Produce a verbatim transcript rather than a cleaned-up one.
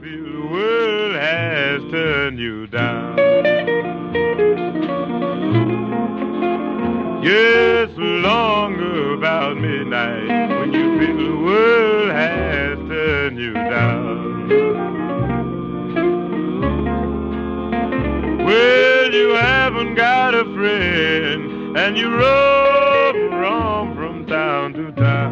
feel the world has turned you down. Yes, long about midnight, when you feel the world has turned you down. Well, you haven't got a friend, and you roam around from town to town.